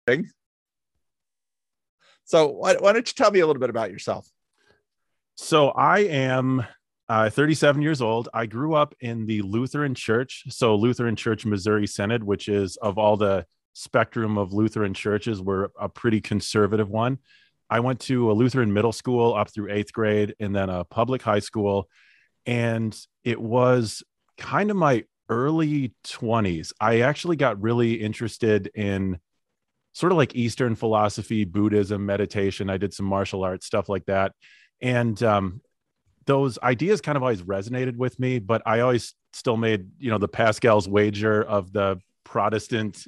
So why don't you tell me a little bit about yourself? So I am 37 years old. I grew up in the Lutheran Church. So Lutheran Church Missouri Synod, which is of all the spectrum of Lutheran churches, we're a pretty conservative one. I went to a Lutheran middle school up through eighth grade and then a public high school. And it was kind of my early 20s. I actually got really interested in sort of like Eastern philosophy, Buddhism, meditation. I did some martial arts, stuff like that. And those ideas kind of always resonated with me, but I always still made, the Pascal's wager of the Protestant,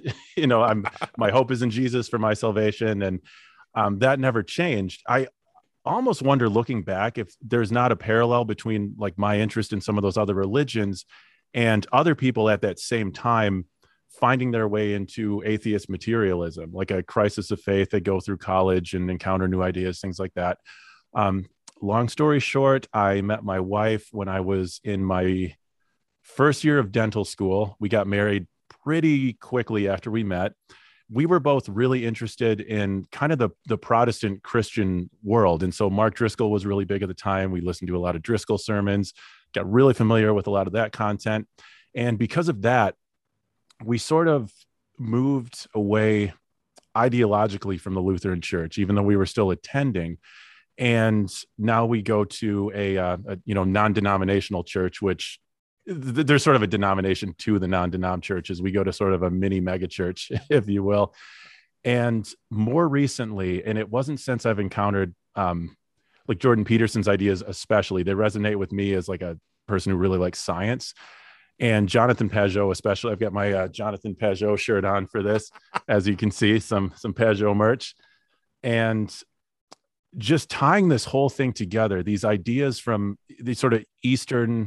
my hope is in Jesus for my salvation. And that never changed. I almost wonder looking back if there's not a parallel between like my interest in some of those other religions and other people at that same time finding their way into atheist materialism, like a crisis of faith. They go through college and encounter new ideas, things like that. Um, Long story short, I met my wife when I was in my first year of dental school. We got married pretty quickly after we met. We were both really interested in kind of the Protestant Christian world. And so Mark Driscoll was really big at the time. We listened to a lot of Driscoll sermons, got really familiar with a lot of that content. And because of that, we sort of moved away ideologically from the Lutheran Church, even though we were still attending. And now we go to a non-denominational church, which there's sort of a denomination to the non-denom churches. We go to sort of a mini mega church, if you will. And more recently, and it wasn't since I've encountered like Jordan Peterson's ideas, especially, they resonate with me as like a person who really likes science. And Jonathan Pageau, especially, I've got my Jonathan Pageau shirt on for this, as you can see, some Pageau merch. And just tying this whole thing together, these ideas from these sort of Eastern,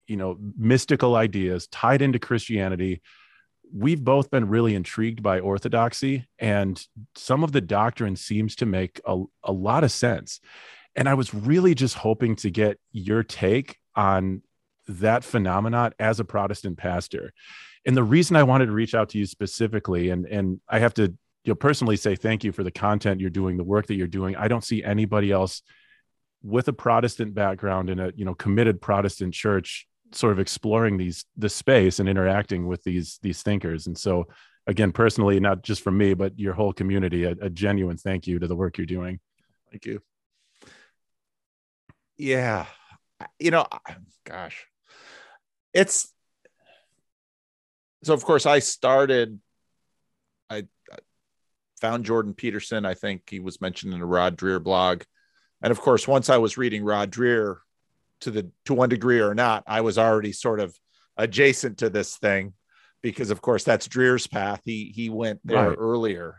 mystical ideas tied into Christianity, we've both been really intrigued by orthodoxy, and some of the doctrine seems to make a lot of sense. And I was really just hoping to get your take on that phenomenon as a Protestant pastor. And the reason I wanted to reach out to you specifically, and I have to personally say thank you for the content you're doing, the work that you're doing. I don't see anybody else with a Protestant background in a committed Protestant church sort of exploring the space and interacting with these thinkers. And so again, personally, not just from me, but your whole community, a genuine thank you to the work you're doing. Thank you. Yeah. Gosh, it's so, of course, I found Jordan Peterson. I think he was mentioned in a Rod Dreher blog. And of course, once I was reading Rod Dreher to one degree or not, I was already sort of adjacent to this thing because of course that's Dreher's path. He went there earlier.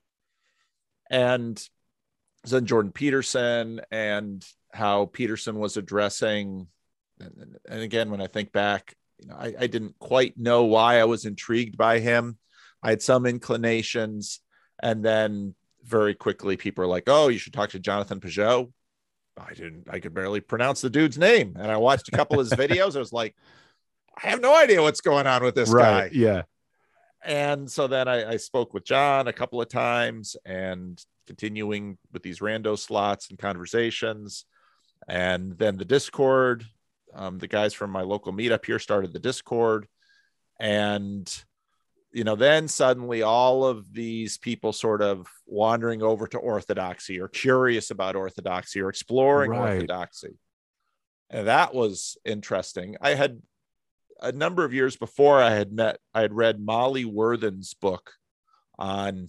And then Jordan Peterson and how Peterson was addressing. And again, when I think back, I didn't quite know why I was intrigued by him. I had some inclinations, and then very quickly people are like, "Oh, you should talk to Jonathan Pageau." I could barely pronounce the dude's name. And I watched a couple of his videos. I was like, I have no idea what's going on with this guy. Yeah. And so then I spoke with John a couple of times and continuing with these rando slots and conversations. And then the Discord, the guys from my local meetup here started the Discord. And, then suddenly all of these people sort of wandering over to Orthodoxy or curious about Orthodoxy or exploring Orthodoxy. And that was interesting. I had a number of years before I had read Molly Worthen's book on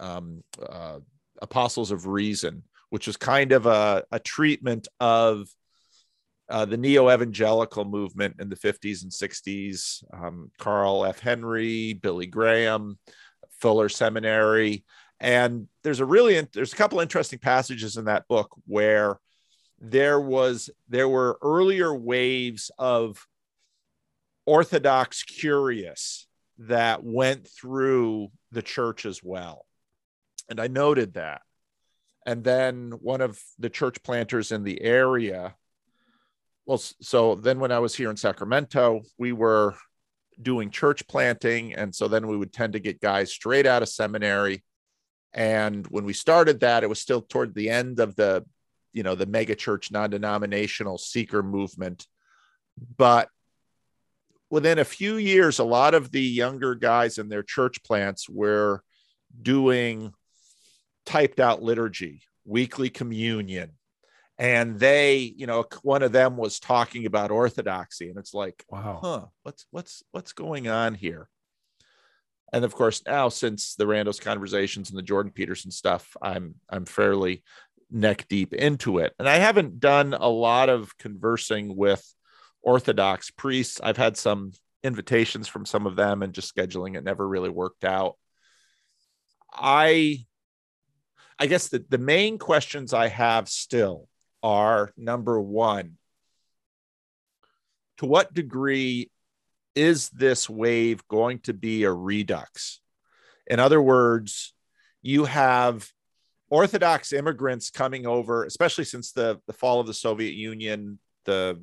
Apostles of Reason, which was kind of a treatment of the neo-evangelical movement in the 50s and 60s, Carl F. Henry, Billy Graham, Fuller Seminary. And there's a couple interesting passages in that book where there were earlier waves of Orthodox curious that went through the church as well. And I noted that. And then one of the church planters in the area, so then when I was here in Sacramento, we were doing church planting. And so then we would tend to get guys straight out of seminary And when we started that, it was still toward the end of the, the mega church, non-denominational seeker movement. But within a few years, a lot of the younger guys in their church plants were doing typed out liturgy, weekly communion. And they, one of them was talking about orthodoxy, and it's like, wow, what's going on here? And of course, now since the Randos conversations and the Jordan Peterson stuff, I'm fairly neck deep into it. And I haven't done a lot of conversing with Orthodox priests. I've had some invitations from some of them, and just scheduling it never really worked out. I guess the main questions I have still are, number one, to what degree is this wave going to be a redux? In other words, you have Orthodox immigrants coming over, especially since the fall of the Soviet Union, and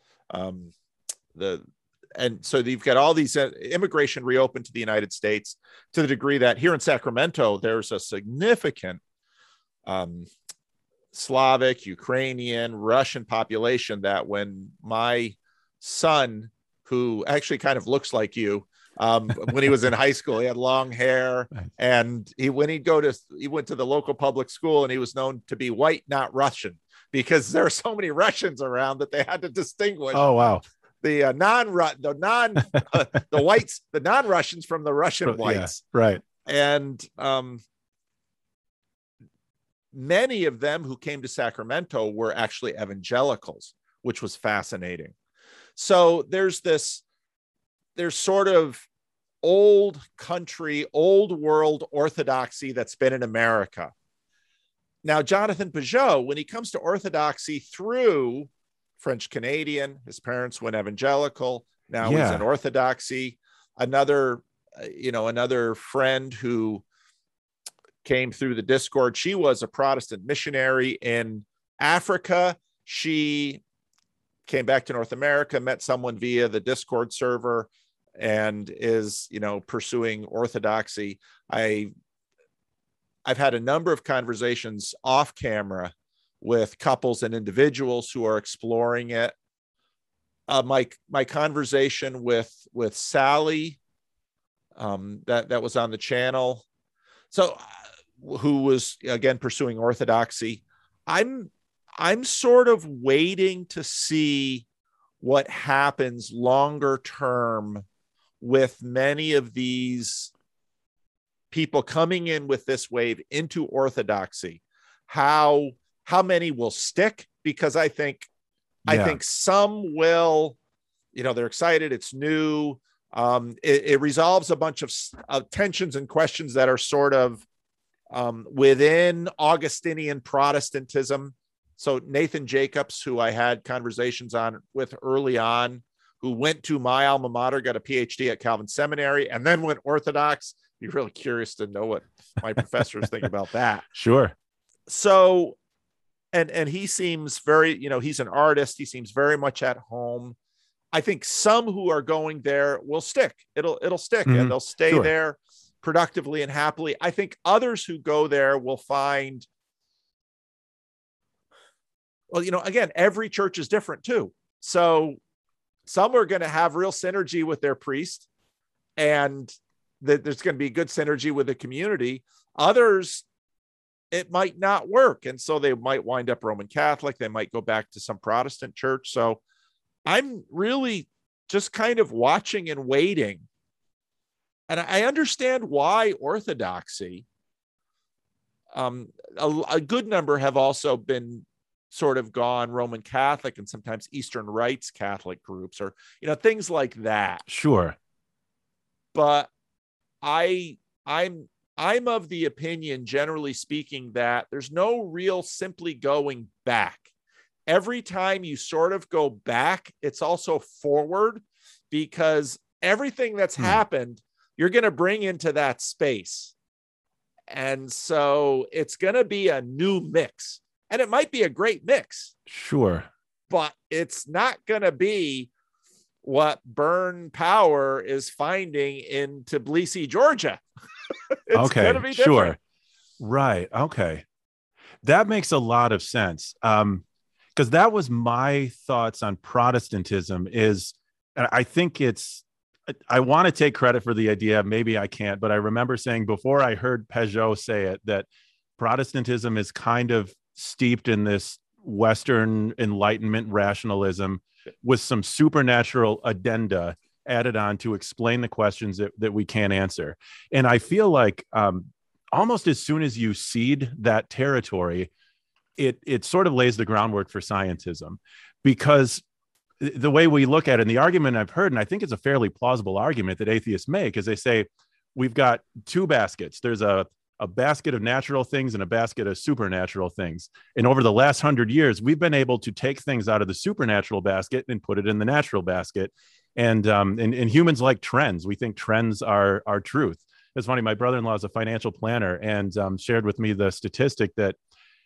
so you've got all these immigration reopened to the United States, to the degree that here in Sacramento, there's a significant Slavic, Ukrainian, Russian population that when my son, who actually kind of looks like you, when he was in high school, he had long hair, and he went to the local public school, and he was known to be white, not Russian, because there are so many Russians around that they had to distinguish. Oh, wow. The whites, the non-Russians from the Russian whites. Yeah, right. And many of them who came to Sacramento were actually evangelicals, which was fascinating. So there's sort of old country, old world orthodoxy that's been in America. Now, Jonathan Pageau, when he comes to orthodoxy through French Canadian, his parents went evangelical. Now he's in orthodoxy. Another friend who came through the Discord, she was a Protestant missionary in Africa. She came back to North America, met someone via the Discord server, and is, pursuing orthodoxy. I've had a number of conversations off camera with couples and individuals who are exploring it. My conversation with Sally, that was on the channel, so who was again pursuing orthodoxy. I'm sort of waiting to see what happens longer term with many of these people coming in with this wave into orthodoxy. How many will stick? Because I think some will, they're excited. It's new. It resolves a bunch of tensions and questions that are sort of within Augustinian Protestantism. So Nathan Jacobs, who I had conversations with early on, who went to my alma mater, got a PhD at Calvin Seminary, and then went Orthodox. Be really curious to know what my professors think about that. Sure. So, and he seems very, he's an artist. He seems very much at home. I think some who are going there will stick. It'll stick, and they'll stay there productively and happily. I think others who go there will find, well, again, every church is different too. So some are going to have real synergy with their priest, and there's going to be good synergy with the community. Others, it might not work. And so they might wind up Roman Catholic. They might go back to some Protestant church. So I'm really just kind of watching and waiting. And I understand why orthodoxy, a good number have also been sort of gone Roman Catholic, and sometimes Eastern Rites Catholic groups, or, things like that. Sure. But I'm of the opinion, generally speaking, that there's no real simply going back. Every time you sort of go back, it's also forward, because everything that's happened, you're going to bring into that space. And so it's going to be a new mix, and it might be a great mix. Sure. But it's not going to be what Burn Power is finding in Tbilisi, Georgia. It's okay, going to be different. Sure. Right. Okay. That makes a lot of sense. Because that was my thoughts on Protestantism is, and I think I want to take credit for the idea. Maybe I can't, but I remember saying before I heard Peugeot say it, that Protestantism is kind of steeped in this Western Enlightenment rationalism with some supernatural addenda added on to explain the questions that we can't answer. And I feel like almost as soon as you cede that territory, it sort of lays the groundwork for scientism, because the way we look at it, and the argument I've heard, and I think it's a fairly plausible argument that atheists make, is they say we've got two baskets. There's a basket of natural things and a basket of supernatural things. And over the last 100 years, we've been able to take things out of the supernatural basket and put it in the natural basket. And humans like trends. We think trends are truth. It's funny. My brother-in-law is a financial planner and shared with me the statistic that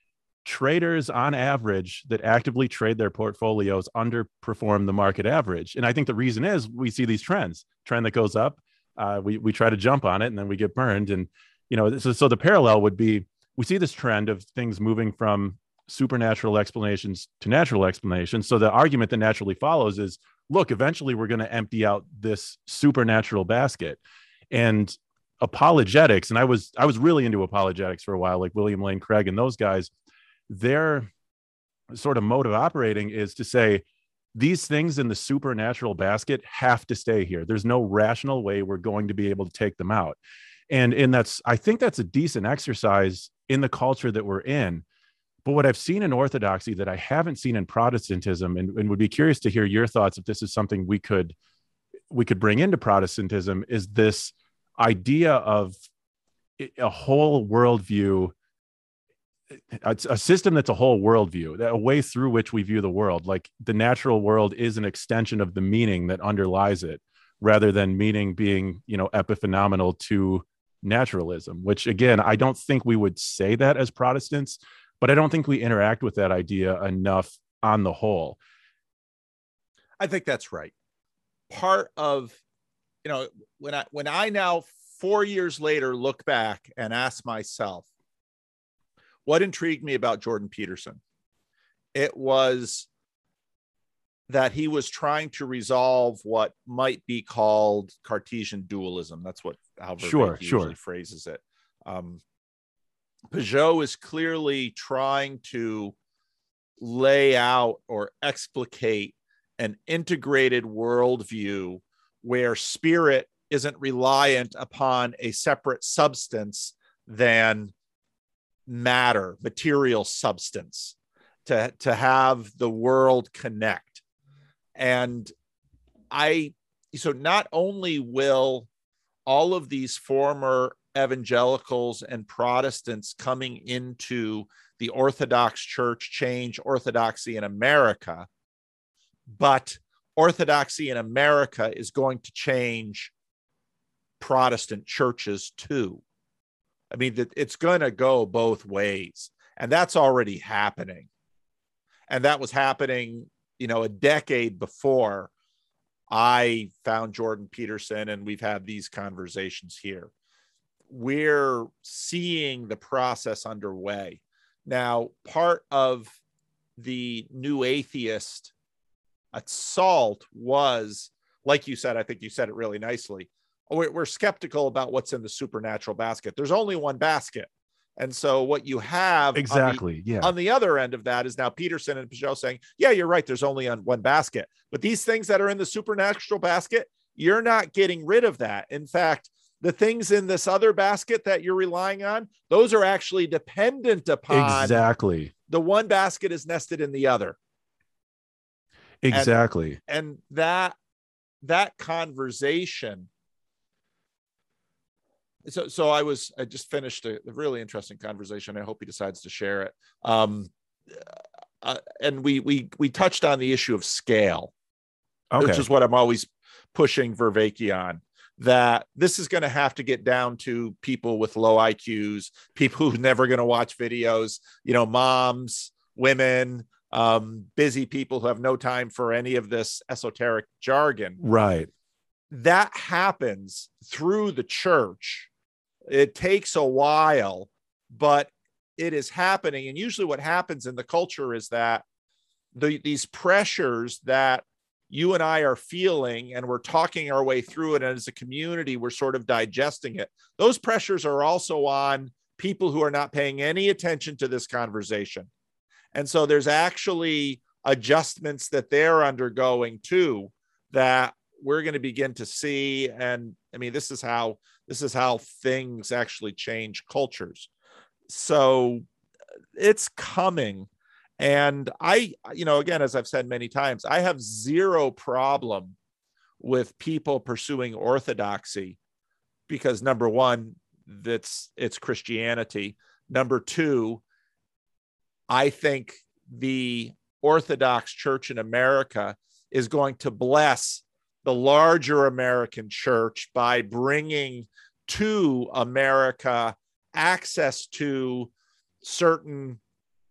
traders on average that actively trade their portfolios underperform the market average. And I think the reason is we see these trend that goes up. We try to jump on it and then we get burned. And, so the parallel would be, we see this trend of things moving from supernatural explanations to natural explanations. So the argument that naturally follows is, look, eventually we're going to empty out this supernatural basket. And apologetics, and I was really into apologetics for a while, like William Lane Craig and those guys, their sort of mode of operating is to say these things in the supernatural basket have to stay here. There's no rational way we're going to be able to take them out. And I think that's a decent exercise in the culture that we're in. But what I've seen in Orthodoxy that I haven't seen in Protestantism, and would be curious to hear your thoughts if this is something we could bring into Protestantism, is this idea of a whole worldview, a system that's a whole worldview, a way through which we view the world. Like the natural world is an extension of the meaning that underlies it, rather than meaning being, epiphenomenal to naturalism, which again, I don't think we would say that as Protestants, but I don't think we interact with that idea enough on the whole. I think that's right. Part of, when I now 4 years later look back and ask myself, what intrigued me about Jordan Peterson? It was that he was trying to resolve what might be called Cartesian dualism. That's how Vervaeke usually phrases it. Peugeot is clearly trying to lay out or explicate an integrated worldview where spirit isn't reliant upon a separate substance than matter, material substance, to have the world connect. And so not only will all of these former evangelicals and Protestants coming into the Orthodox Church change orthodoxy in America, but orthodoxy in America is going to change Protestant churches too. I mean, it's going to go both ways, and that's already happening. And that was happening, a decade before I found Jordan Peterson, and we've had these conversations here. We're seeing the process underway. Now, part of the new atheist assault was, like you said, I think you said it really nicely, we're skeptical about what's in the supernatural basket. There's only one basket. And so what you have on the other end of that is now Peterson and Peugeot saying, yeah, you're right, there's only one basket. But these things that are in the supernatural basket, you're not getting rid of that. In fact, the things in this other basket that you're relying on, those are actually dependent upon the one basket is nested in the other. Exactly. And that conversation. So I just finished a really interesting conversation. I hope he decides to share it. And we touched on the issue of scale, which is what I'm always pushing Vervaeke on, that this is going to have to get down to people with low IQs, people who are never going to watch videos, moms, women, busy people who have no time for any of this esoteric jargon. Right. That happens through the church. It takes a while but it is happening. And usually what happens in the culture is that these pressures that you and I are feeling, and we're talking our way through it, and as a community, we're sort of digesting it. Those pressures are also on people who are not paying any attention to this conversation. And so there's actually adjustments that they're undergoing too, that we're going to begin to see. And I mean, this is how things actually change cultures. So it's coming. And I, again, as I've said many times, I have zero problem with people pursuing orthodoxy because, number one, it's Christianity. Number two, I think the Orthodox Church in America is going to bless the larger American church by bringing to America access to certain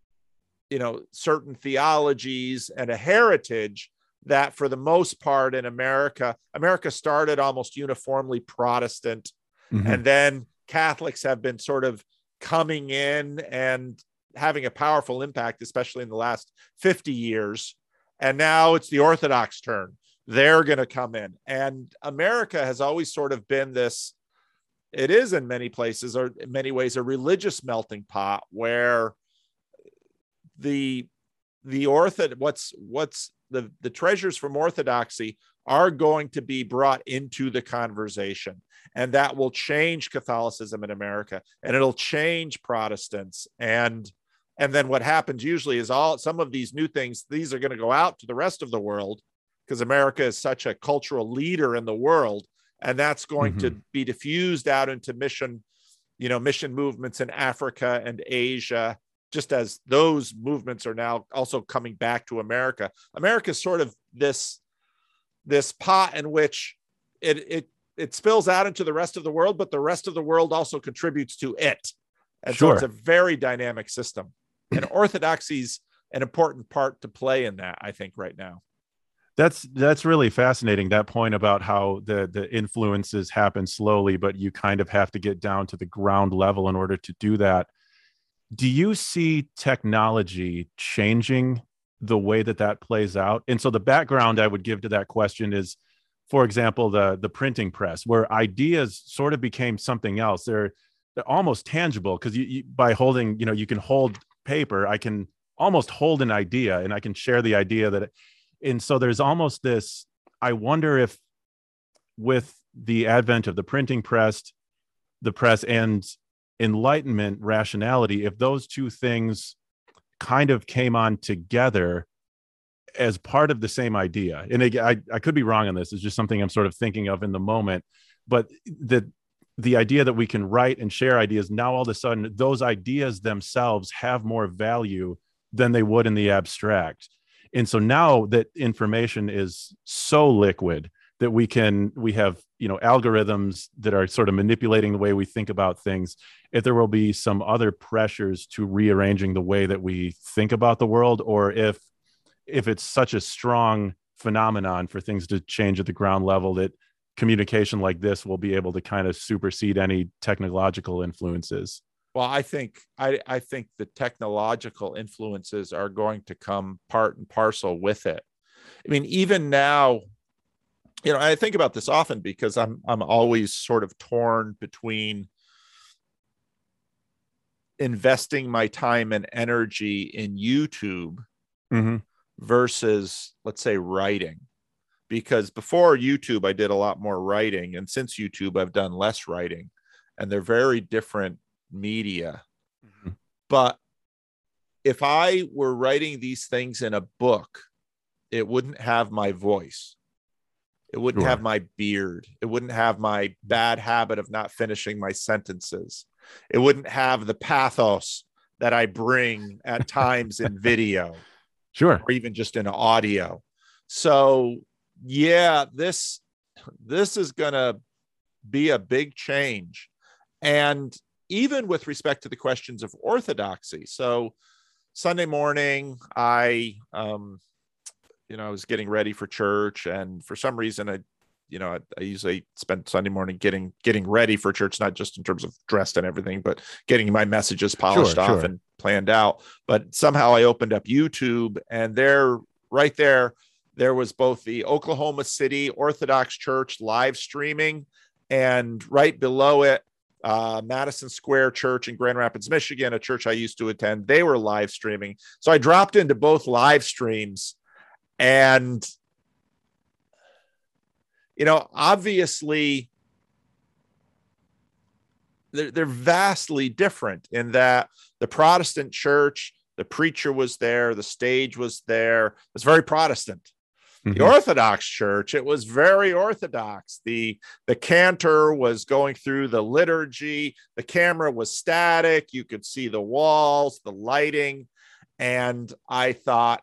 theologies and a heritage that, for the most part in America started almost uniformly Protestant. Mm-hmm. And then Catholics have been sort of coming in and having a powerful impact, especially in the last 50 years. And now it's the Orthodox turn. They're going to come in. And America has always sort of been this, it is in many places, or in many ways, a religious melting pot where the treasures from Orthodoxy are going to be brought into the conversation, and that will change Catholicism in America, and it'll change Protestants. And then what happens usually is some of these new things, these are going to go out to the rest of the world because America is such a cultural leader in the world. And that's going to be diffused out into mission movements in Africa and Asia, just as those movements are now also coming back to America. America is sort of this pot in which it spills out into the rest of the world, but the rest of the world also contributes to it. And so it's a very dynamic system. And orthodoxy's an important part to play in that, I think, right now. That's really fascinating, that point about how the influences happen slowly, but you kind of have to get down to the ground level in order to do that. Do you see technology changing the way that plays out? And so the background I would give to that question is, for example, the printing press, where ideas sort of became something else. They're almost tangible because you by holding, you can hold paper. I can almost hold an idea, and I can share the idea and so there's almost this, I wonder if with the advent of the printing press, the press, and Enlightenment rationality, if those two things kind of came on together as part of the same idea. And I could be wrong on this. It's just something I'm sort of thinking of in the moment. But the idea that we can write and share ideas, now all of a sudden, those ideas themselves have more value than they would in the abstract. And so now that information is so liquid that we have, algorithms that are sort of manipulating the way we think about things, if there will be some other pressures to rearranging the way that we think about the world, or if it's such a strong phenomenon for things to change at the ground level that communication like this will be able to kind of supersede any technological influences. Well, I think the technological influences are going to come part and parcel with it. I mean, even now, I think about this often because I'm always sort of torn between investing my time and energy in YouTube versus, let's say, writing. Because before YouTube, I did a lot more writing, and since YouTube, I've done less writing, and they're very different media. But if I were writing these things in a book, it wouldn't have my voice. It wouldn't have my beard. It wouldn't have my bad habit of not finishing my sentences. It wouldn't have the pathos that I bring at times in video. Sure. Or even just in audio. So yeah, this is going to be a big change. And even with respect to the questions of orthodoxy. So Sunday morning, I was getting ready for church, and for some reason I usually spend Sunday morning getting ready for church, not just in terms of dressed and everything, but getting my messages polished off and planned out. But somehow I opened up YouTube, and right there was both the Oklahoma City Orthodox Church live streaming, and right below it, Madison Square Church in Grand Rapids, Michigan, a church I used to attend. They were live streaming. So I dropped into both live streams, and, obviously they're vastly different in that the Protestant church, the preacher was there, the stage was there. It was very Protestant. The Orthodox church, it was very Orthodox. The cantor was going through the liturgy. The camera was static. You could see the walls, the lighting. And I thought,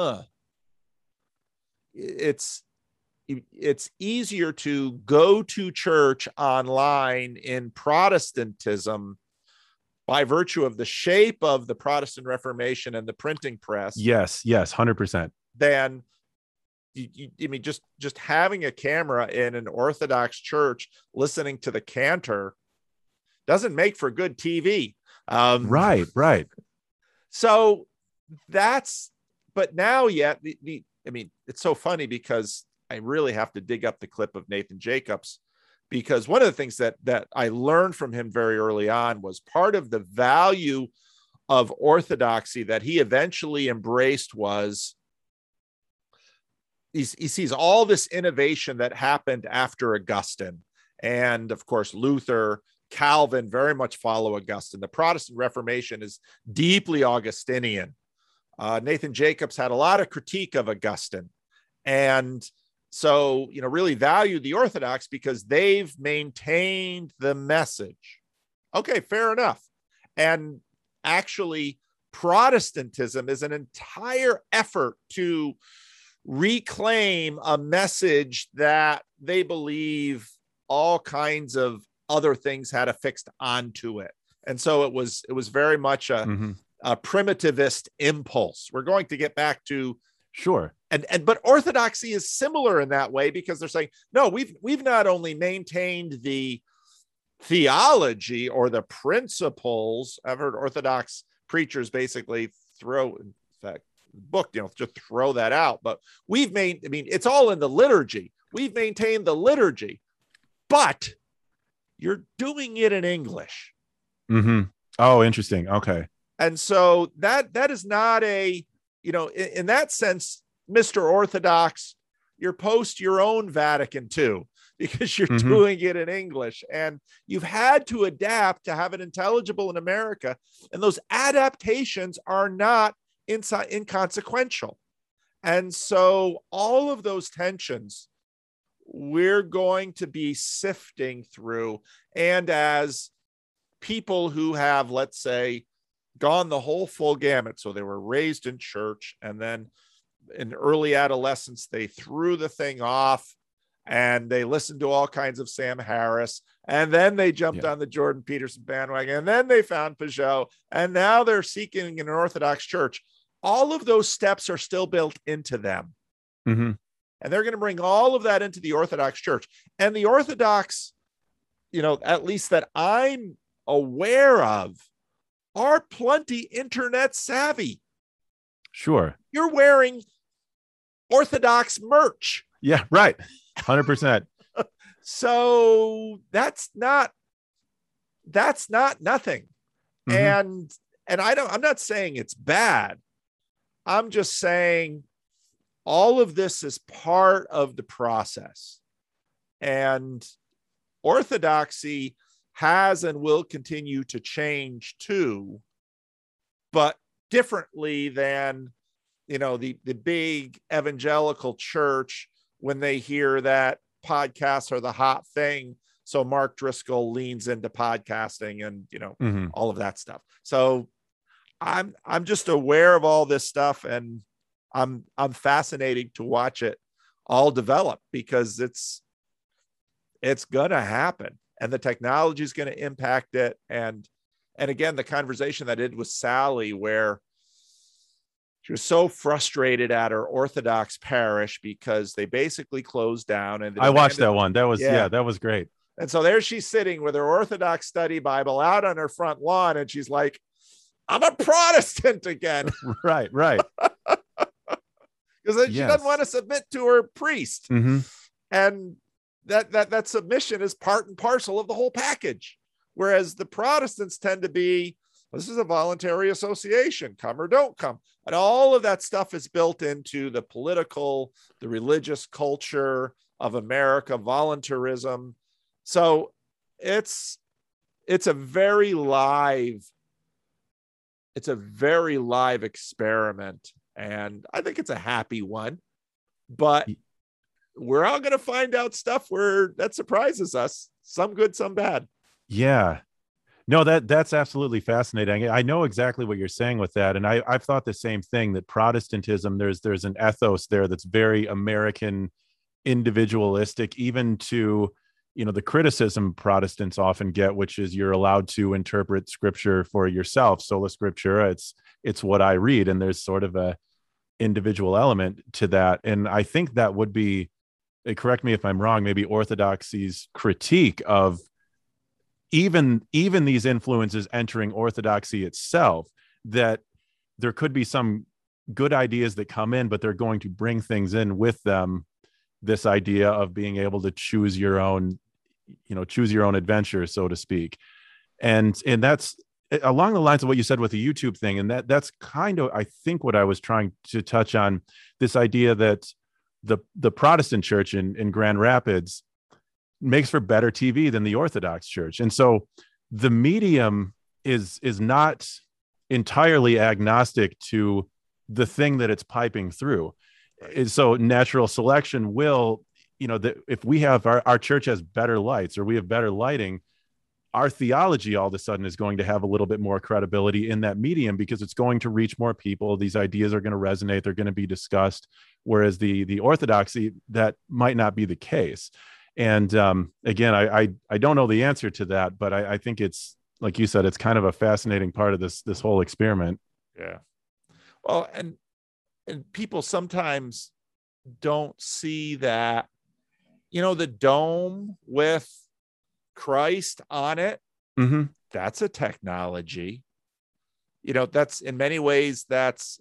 it's easier to go to church online in Protestantism by virtue of the shape of the Protestant Reformation and the printing press. Yes, 100%. Than just having a camera in an Orthodox church listening to the cantor doesn't make for good TV. Right. So but now yet it's so funny because I really have to dig up the clip of Nathan Jacobs, because one of the things that I learned from him very early on was part of the value of orthodoxy that he eventually embraced was he sees all this innovation that happened after Augustine. And of course, Luther, Calvin very much follow Augustine. The Protestant Reformation is deeply Augustinian. Nathan Jacobs had a lot of critique of Augustine. And so, really valued the Orthodox because they've maintained the message. Okay, fair enough. And actually, Protestantism is an entire effort to reclaim a message that they believe all kinds of other things had affixed onto it. And so it was very much a primitivist impulse. We're going to get back to but orthodoxy is similar in that way, because they're saying, no, we've not only maintained the theology or the principles. I've heard Orthodox preachers basically throw, in fact, book, just throw that out. But it's all in the liturgy. We've maintained the liturgy, but you're doing it in English. Oh, interesting. Okay. And so that is not in that sense, Mr. Orthodox, you're post your own Vatican II, because you're doing it in English, and you've had to adapt to have it intelligible in America. And those adaptations are not inconsequential. And so all of those tensions we're going to be sifting through. And as people who have, let's say, gone the whole full gamut, so they were raised in church, and then in early adolescence, they threw the thing off and they listened to all kinds of Sam Harris, and then they jumped on the Jordan Peterson bandwagon, and then they found Pageau, and now they're seeking an Orthodox church. All of those steps are still built into them. And they're going to bring all of that into the Orthodox church. And the Orthodox, at least that I'm aware of, are plenty internet savvy. Sure. You're wearing Orthodox merch. Yeah, right. 100%. So that's not nothing. And I'm not saying it's bad. I'm just saying all of this is part of the process. And orthodoxy has and will continue to change too, but differently than, the big evangelical church when they hear that podcasts are the hot thing. So Mark Driscoll leans into podcasting and, all of that stuff. So I'm just aware of all this stuff, and I'm fascinated to watch it all develop, because it's going to happen, and the technology is going to impact it. And again, the conversation that I did with Sally, where she was so frustrated at her Orthodox parish because they basically closed down. And I watched that one. That was, yeah, that was great. And so there she's sitting with her Orthodox study Bible out on her front lawn. And she's like, I'm a Protestant again. Right. Because she doesn't want to submit to her priest. Mm-hmm. And that submission is part and parcel of the whole package. Whereas the Protestants tend to be, this is a voluntary association, come or don't come. And all of that stuff is built into the political, the religious culture of America, voluntarism. So it's a very live experiment. And I think it's a happy one, but we're all going to find out stuff that surprises us, some good, some bad. Yeah. No, that's absolutely fascinating. I know exactly what you're saying with that. And I've thought the same thing, that Protestantism, there's an ethos there that's very American, individualistic, even to, the criticism Protestants often get, which is you're allowed to interpret scripture for yourself. Sola Scriptura, it's what I read. And there's sort of a individual element to that. And I think that would be, correct me if I'm wrong, maybe Orthodoxy's critique of even these influences entering Orthodoxy itself, that there could be some good ideas that come in, but they're going to bring things in with them. This idea of being able to choose your own adventure, so to speak. And that's along the lines of what you said with the YouTube thing. And that's kind of, I think, what I was trying to touch on, this idea that the Protestant church in Grand Rapids makes for better TV than the Orthodox church. And so the medium is not entirely agnostic to the thing that it's piping through. Right. So natural selection will, if we have our church has better lights, or we have better lighting, our theology all of a sudden is going to have a little bit more credibility in that medium, because it's going to reach more people. These ideas are going to resonate. They're going to be discussed. Whereas the Orthodoxy, that might not be the case. And again, I don't know the answer to that, but I think it's, like you said, it's kind of a fascinating part of this whole experiment. Yeah. Well, and people sometimes don't see that, the dome with Christ on it. Mm-hmm. That's a technology. That's in many ways that's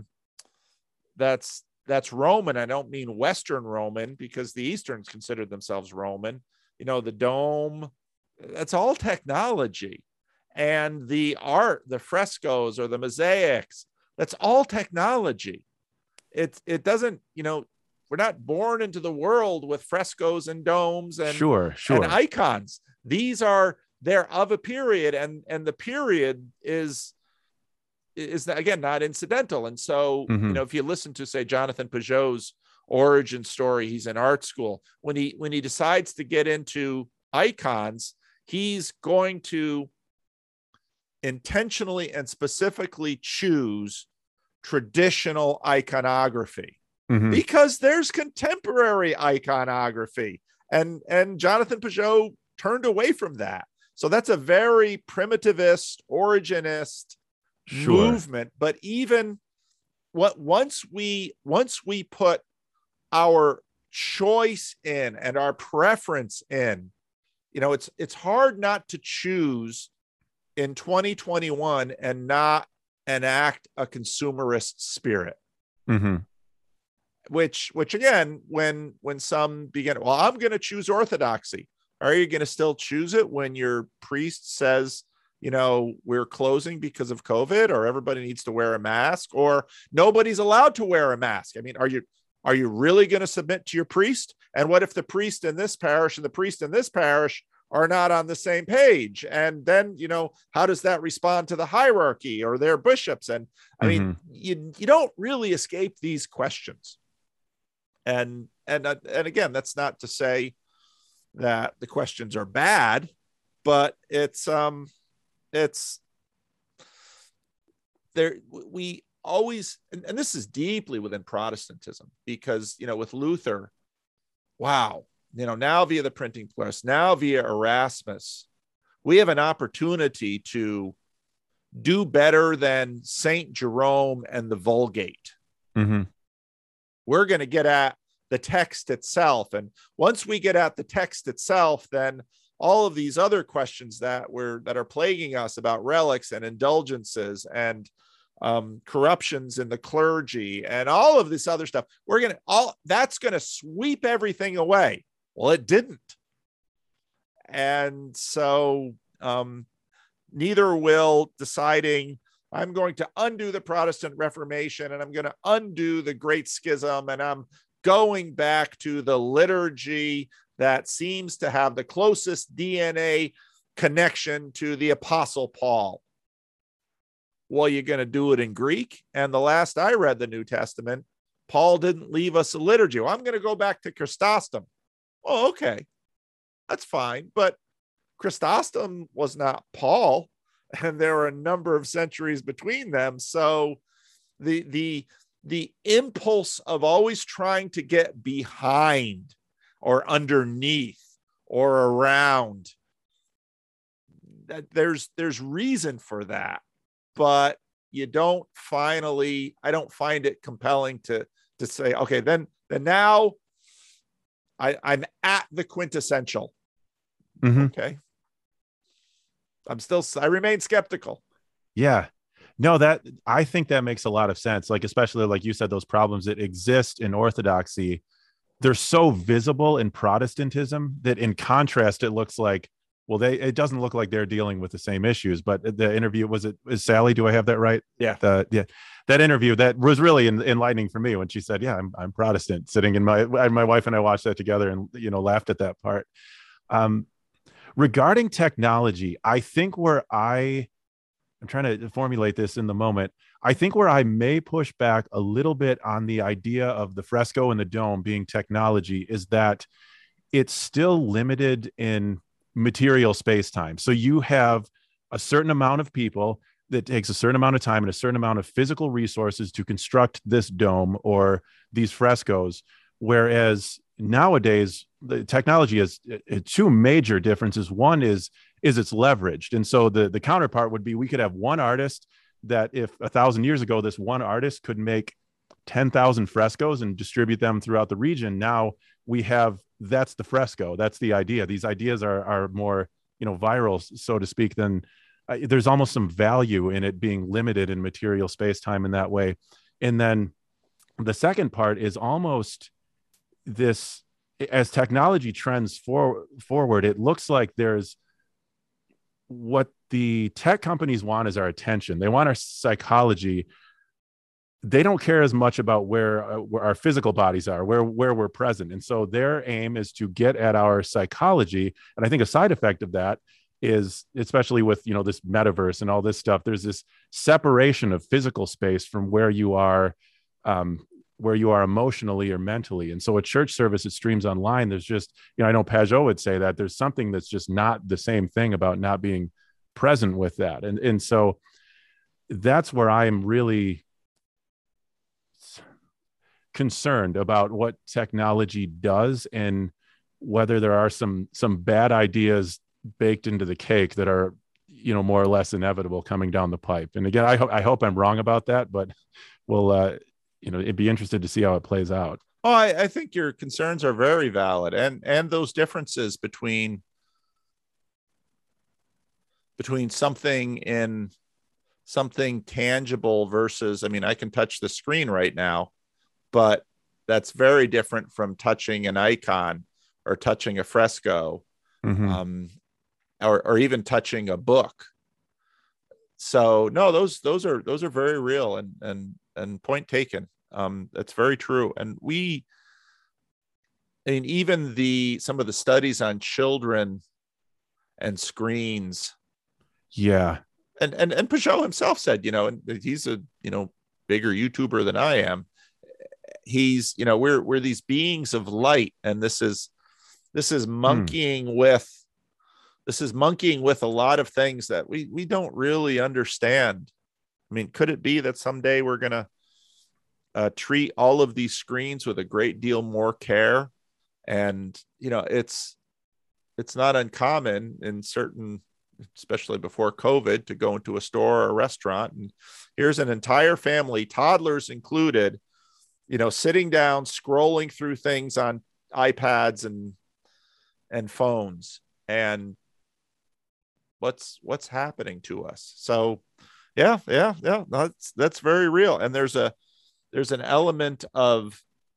Roman. I don't mean Western Roman, because the Easterns considered themselves Roman. The dome, that's all technology. And the art, the frescoes or the mosaics, that's all technology. It doesn't, we're not born into the world with frescoes and domes and sure and icons. They're of a period, and the period is again not incidental. And so, mm-hmm. If you listen to, say, Jonathan Pageau's origin story, he's in art school. When he decides to get into icons, he's going to intentionally and specifically choose traditional iconography, mm-hmm. because there's contemporary iconography, and Jonathan Pageau turned away from that. So that's a very primitivist, originist movement. But even once we put our choice in and our preference in, it's hard not to choose in 2021 and not enact a consumerist spirit. Mm-hmm. Which again, when some begin, well, I'm going to choose orthodoxy. Are you going to still choose it when your priest says, we're closing because of COVID, or everybody needs to wear a mask, or nobody's allowed to wear a mask? I mean, are you really going to submit to your priest? And what if the priest in this parish and the priest in this parish are not on the same page? And then, how does that respond to the hierarchy or their bishops? And I mean, you don't really escape these questions. And again, that's not to say that the questions are bad, but it's there. We always, and this is deeply within Protestantism, because, with Luther, wow, now via the printing press, now via Erasmus, we have an opportunity to do better than Saint Jerome and the Vulgate. Mm-hmm. We're going to get at the text itself. And once we get at the text itself, then all of these other questions that are plaguing us about relics and indulgences and corruptions in the clergy and all of this other stuff, that's going to sweep everything away. Well, it didn't. And so neither will deciding I'm going to undo the Protestant Reformation and I'm going to undo the Great Schism, and I'm going back to the liturgy that seems to have the closest DNA connection to the Apostle Paul. Well, you're going to do it in Greek. And the last I read the New Testament, Paul didn't leave us a liturgy. Well, I'm going to go back to Chrysostom. Oh, okay. That's fine. But Chrysostom was not Paul, and there were a number of centuries between them. So the impulse of always trying to get behind or underneath or around, there's reason for that, but I don't find it compelling to say, okay, then now I'm at the quintessential. Mm-hmm. Okay. I remain skeptical. Yeah. No, I think that makes a lot of sense. Like, especially like you said, those problems that exist in Orthodoxy, they're so visible in Protestantism that in contrast, it looks like, well, it doesn't look like they're dealing with the same issues. But the interview, is Sally, do I have that right? Yeah. That interview, that was really enlightening for me when she said, yeah, I'm Protestant, sitting in my wife and I watched that together and, laughed at that part. Regarding technology, I think I'm trying to formulate this in the moment. I think where I may push back a little bit on the idea of the fresco and the dome being technology is that it's still limited in material space-time. So you have a certain amount of people that takes a certain amount of time and a certain amount of physical resources to construct this dome or these frescoes. Whereas nowadays, the technology has two major differences. One is it's leveraged. And so the counterpart would be, we could have one artist that, if 1,000 years ago, this one artist could make 10,000 frescoes and distribute them throughout the region. Now that's the fresco. That's the idea. These ideas are more, viral, so to speak, than there's almost some value in it being limited in material space-time in that way. And then the second part is almost this, as technology trends forward, it looks like there's what the tech companies want is our attention. They want our psychology. They don't care as much about where our physical bodies are, where we're present. And so their aim is to get at our psychology. And I think a side effect of that is, especially with, this metaverse and all this stuff, there's this separation of physical space from where you are emotionally or mentally. And so a church service that streams online, there's just, I know Pajot would say that there's something that's just not the same thing about not being present with that. And so that's where I'm really concerned about what technology does and whether there are some bad ideas baked into the cake that are, more or less inevitable coming down the pipe. And again, I hope I'm wrong about that, but we'll, it'd be interested to see how it plays out. Oh, I think your concerns are very valid, and those differences between something tangible versus, I can touch the screen right now, but that's very different from touching an icon or touching a fresco, mm-hmm. or even touching a book. So no, those are very real and point taken. That's very true. And even some of the studies on children and screens. Yeah. And Pajot himself said, and he's a, bigger YouTuber than I am. He's, we're these beings of light, and this is monkeying with a lot of things that we don't really understand. Could it be that someday we're going to treat all of these screens with a great deal more care? And, it's not uncommon in certain especially before COVID, to go into a store or a restaurant. And here's an entire family, toddlers included, sitting down, scrolling through things on iPads and phones. And what's happening to us? So yeah. That's very real. And there's an element of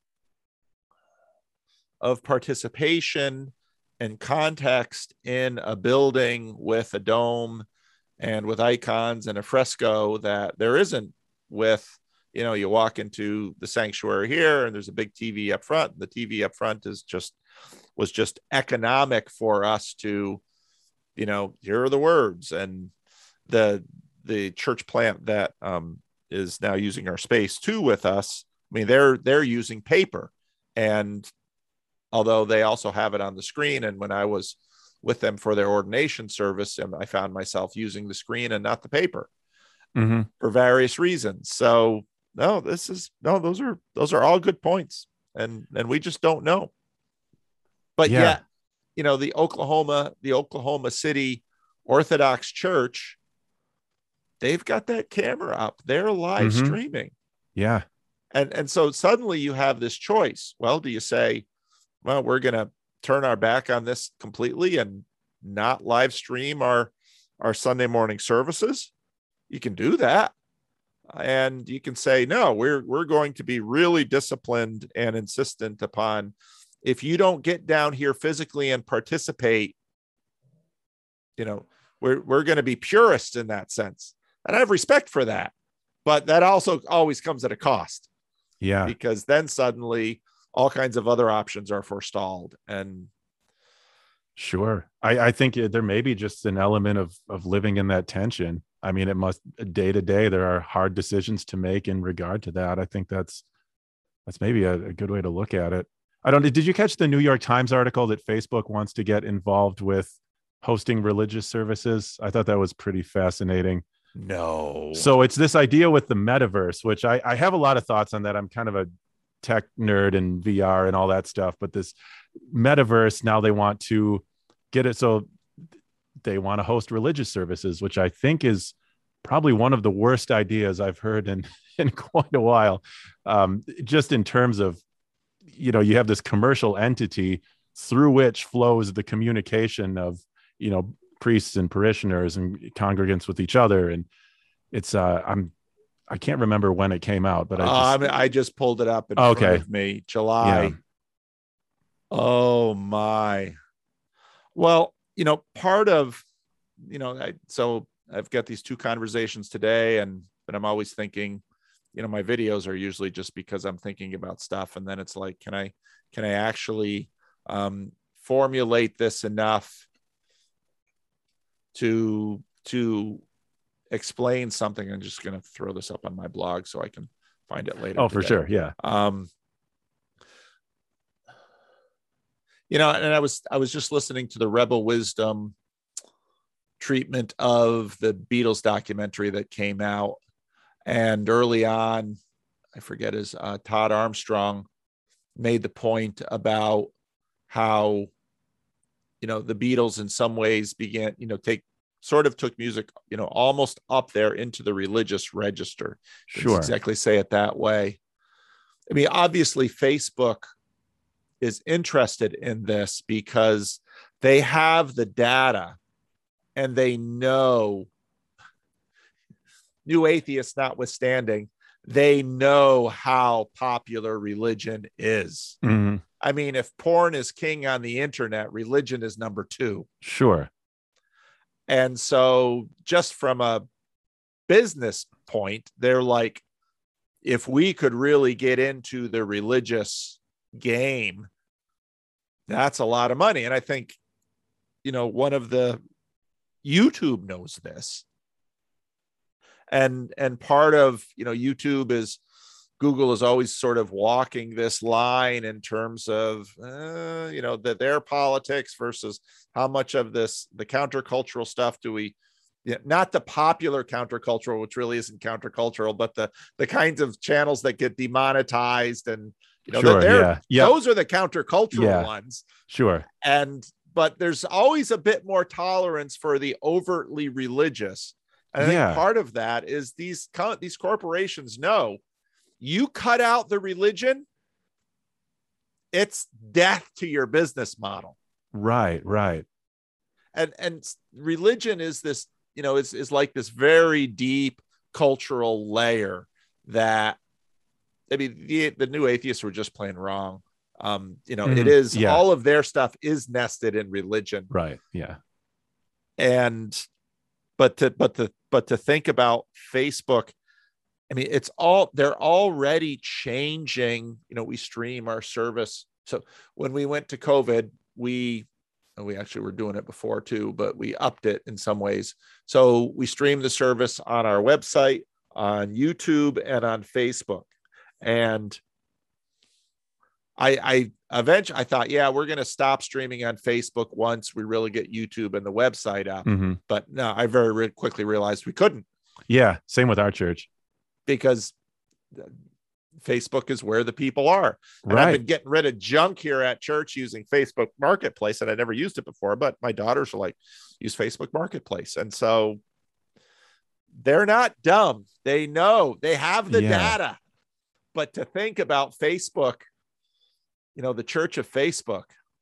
participation and context in a building with a dome and with icons and a fresco that there isn't with, you walk into the sanctuary here and there's a big TV up front. The TV up front was just economic for us to, here are the words. And the church plant that is now using our space too with us, I mean, they're using paper, and although they also have it on the screen. And when I was with them for their ordination service, I found myself using the screen and not the paper for various reasons. So those are all good points. And we just don't know. But yet, the Oklahoma City Orthodox Church, they've got that camera up. They're live streaming. Yeah. And so suddenly you have this choice. Well, do you say, well, we're going to turn our back on this completely and not live stream our Sunday morning services? You can do that. And you can say, no, we're going to be really disciplined and insistent upon, if you don't get down here physically and participate, we're going to be purists in that sense. And I have respect for that. But that also always comes at a cost. Yeah. Because then suddenly all kinds of other options are forestalled. And sure. I think there may be just an element of living in that tension. I mean, it must, day to day, there are hard decisions to make in regard to that. I think that's maybe a good way to look at it. Did you catch the New York Times article that Facebook wants to get involved with hosting religious services? I thought that was pretty fascinating. No. So it's this idea with the metaverse, which I have a lot of thoughts on that. I'm kind of a tech nerd and VR and all that stuff, but this metaverse, now they want to get it so they want to host religious services, which I think is probably one of the worst ideas I've heard in quite a while. Just in terms of, you have this commercial entity through which flows the communication of, priests and parishioners and congregants with each other. And it's, I can't remember when it came out, but I just pulled it up in front of me. July. Yeah. Oh my. Well, part of, so I've got these two conversations today, but I'm always thinking, my videos are usually just because I'm thinking about stuff. And then it's like, can I actually formulate this enough to explain something? I'm just going to throw this up on my blog so I can find it later. Oh, for sure. Yeah. And I was just listening to the Rebel Wisdom treatment of the Beatles documentary that came out. And early on, I forget Todd Armstrong made the point about how, the Beatles in some ways began, took music, almost up there into the religious register. Sure. Exactly say it that way. I mean, obviously Facebook is interested in this because they have the data and they know, new atheists notwithstanding, they know how popular religion is. Mm-hmm. I mean, if porn is king on the internet, religion is number 2. Sure. And so just from a business point, they're like, if we could really get into the religious game, that's a lot of money. And I think, one of the YouTube knows this. And part of, YouTube is Google is always sort of walking this line in terms of, that their politics versus how much of the countercultural stuff do we, not the popular countercultural, which really isn't countercultural, but the kinds of channels that get demonetized and, sure, those are the countercultural ones. Sure. And but there's always a bit more tolerance for the overtly religious. And I think part of that is these corporations know you cut out the religion, it's death to your business model. Right. And religion is this, is like this very deep cultural layer that, I mean, the new atheists were just plain wrong. It is all of their stuff is nested in religion. Right. Yeah. And, but to think about Facebook, I mean, they're already changing, we stream our service. So when we went to COVID, we actually were doing it before too, but we upped it in some ways. So we stream the service on our website, on YouTube, and on Facebook. And I eventually thought, we're going to stop streaming on Facebook once we really get YouTube and the website up. Mm-hmm. But no, I very quickly realized we couldn't. Yeah. Same with our church. Because Facebook is where the people are. And I've been getting rid of junk here at church using Facebook Marketplace, and I never used it before, but my daughters are like, use Facebook Marketplace. And so they're not dumb. They know, they have the data. But to think about Facebook, the church of Facebook.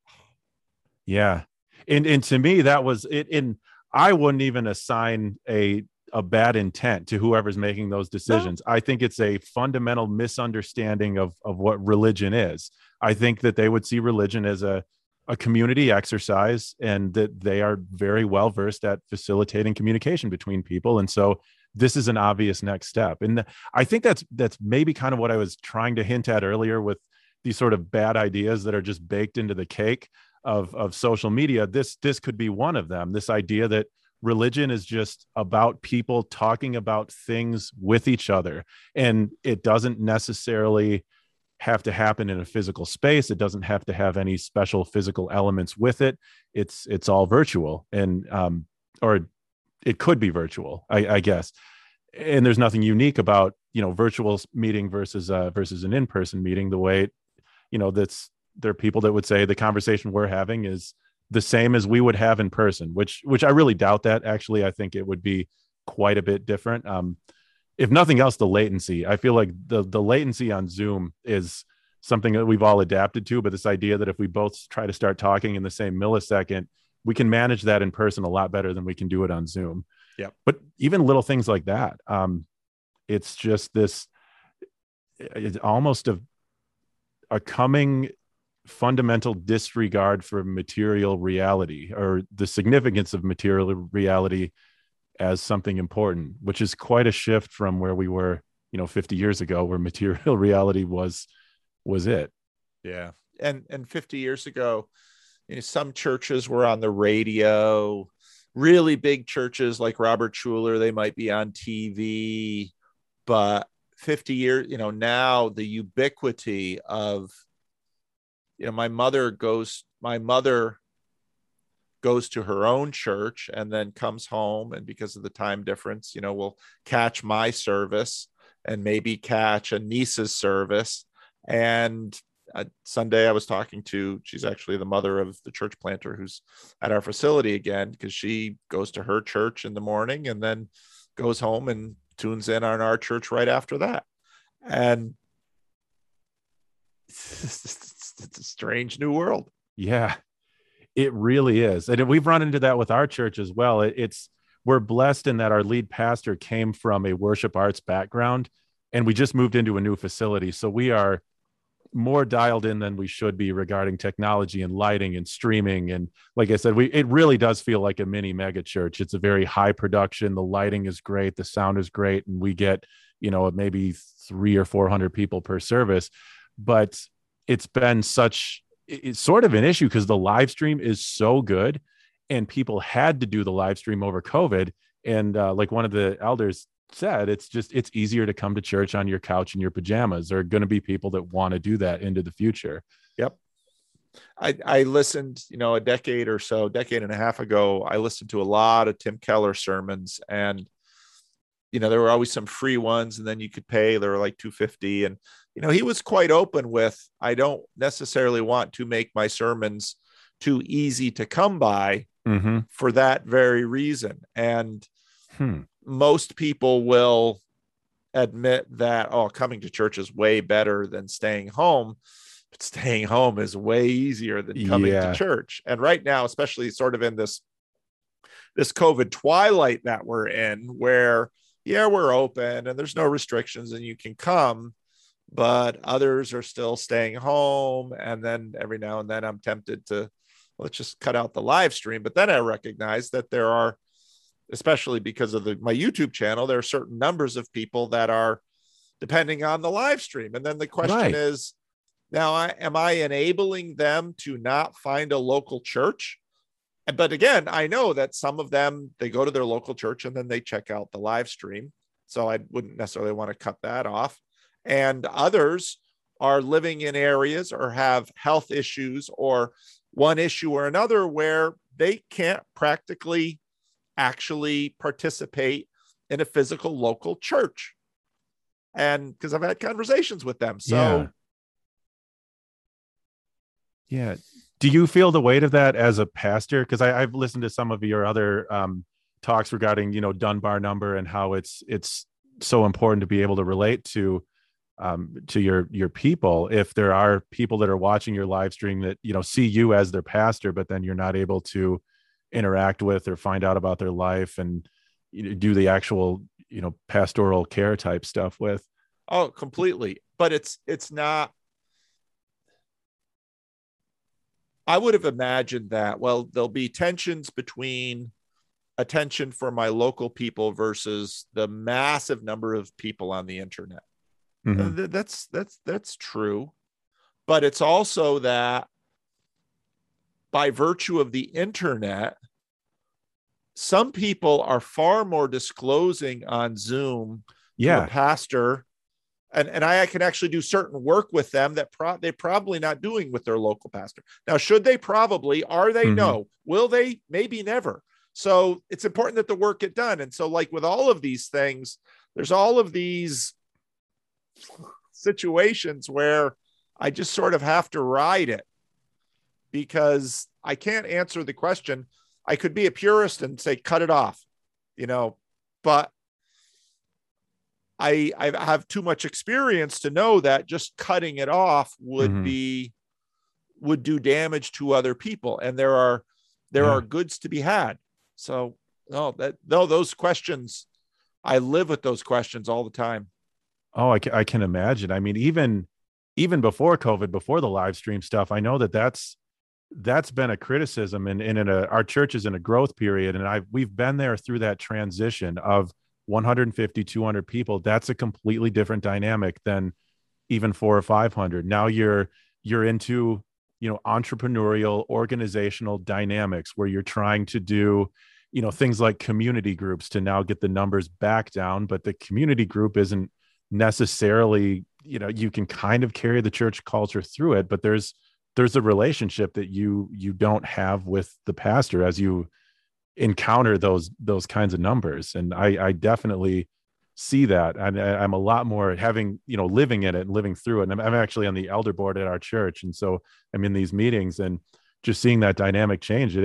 Yeah. And to me, that was it. And I wouldn't even assign a bad intent to whoever's making those decisions. No. I think it's a fundamental misunderstanding of what religion is. I think that they would see religion as a community exercise, and that they are very well versed at facilitating communication between people. And so this is an obvious next step. And I think that's maybe kind of what I was trying to hint at earlier with these sort of bad ideas that are just baked into the cake of social media. This could be one of them. This idea that religion is just about people talking about things with each other, and it doesn't necessarily have to happen in a physical space. It doesn't have to have any special physical elements with it. It's all virtual, and or it could be virtual, I guess. And there's nothing unique about virtual meeting versus an in-person meeting. The way there are people that would say the conversation we're having is the same as we would have in person, which I really doubt that. Actually, I think it would be quite a bit different. If nothing else, the latency. I feel like the latency on Zoom is something that we've all adapted to, but this idea that if we both try to start talking in the same millisecond, we can manage that in person a lot better than we can do it on Zoom. Yeah. But even little things like that, it's just it's almost a coming fundamental disregard for material reality, or the significance of material reality as something important, which is quite a shift from where we were, 50 years ago, where material reality was it. Yeah. And 50 years ago, some churches were on the radio, really big churches like Robert Schuller, they might be on TV, but 50 years, now the ubiquity of, my mother goes to her own church and then comes home, and because of the time difference, will catch my service and maybe catch a niece's service. And Sunday I was talking to, she's actually the mother of the church planter who's at our facility again, because she goes to her church in the morning and then goes home and tunes in on our church right after that. And it's a strange new world. Yeah, it really is. And we've run into that with our church as well. We're blessed in that our lead pastor came from a worship arts background, and we just moved into a new facility. So we are more dialed in than we should be regarding technology and lighting and streaming. And like I said, it really does feel like a mini mega church. It's a very high production. The lighting is great. The sound is great. And we get, maybe 300 or 400 people per service, but it's been it's sort of an issue because the live stream is so good, and people had to do the live stream over COVID. And like one of the elders said, it's easier to come to church on your couch in your pajamas. There are going to be people that want to do that into the future. Yep. I listened, a decade and a half ago, I listened to a lot of Tim Keller sermons, and, there were always some free ones, and then you could pay, they were like $250. And, he was quite open with, I don't necessarily want to make my sermons too easy to come by Mm-hmm. for that very reason. And Hmm. most people will admit that, oh, coming to church is way better than staying home. But staying home is way easier than coming to Yeah. church. And right now, especially sort of in this COVID twilight that we're in, where, yeah, we're open and there's no restrictions and you can come, but others are still staying home. And then every now and then I'm tempted to, let's just cut out the live stream. But then I recognize that there are, especially because of my YouTube channel, there are certain numbers of people that are depending on the live stream. And then the question is, now, am I enabling them to not find a local church? But again, I know that some of them, they go to their local church and then they check out the live stream. So I wouldn't necessarily want to cut that off. And others are living in areas or have health issues or one issue or another where they can't practically actually participate in a physical local church. And because I've had conversations with them. So yeah. Do you feel the weight of that as a pastor? Because I've listened to some of your other talks regarding, Dunbar number and how it's so important to be able to relate to your people. If there are people that are watching your live stream that, see you as their pastor, but then you're not able to interact with or find out about their life and do the actual, pastoral care type stuff with. Oh, completely. But it's not, I would have imagined that, well, there'll be tensions between attention for my local people versus the massive number of people on the internet. Mm-hmm. That's true. But it's also that by virtue of the internet, some people are far more disclosing on Zoom to a pastor. And I can actually do certain work with them that they're probably not doing with their local pastor. Now, should they? Probably. Are they? Mm-hmm. No. Will they? Maybe never. So it's important that the work get done. And so, like with all of these things, there's all of these situations where I just sort of have to ride it because I can't answer the question. I could be a purist and say, cut it off, but I have too much experience to know that just cutting it off would do damage to other people. And there are goods to be had. So those questions, I live with those questions all the time. Oh, I can imagine. I mean, even before COVID, before the live stream stuff, I know that's been a criticism and our church is in a growth period. And we've been there through that transition of 150, 200 people. That's a completely different dynamic than even 400 or 500. Now you're into, entrepreneurial organizational dynamics where you're trying to do, things like community groups to now get the numbers back down. But the community group isn't necessarily, you can kind of carry the church culture through it, but there's a relationship that you don't have with the pastor as you encounter those kinds of numbers. And I definitely see that. I'm a lot more having, living in it and living through it. And I'm actually on the elder board at our church. And so I'm in these meetings and just seeing that dynamic change.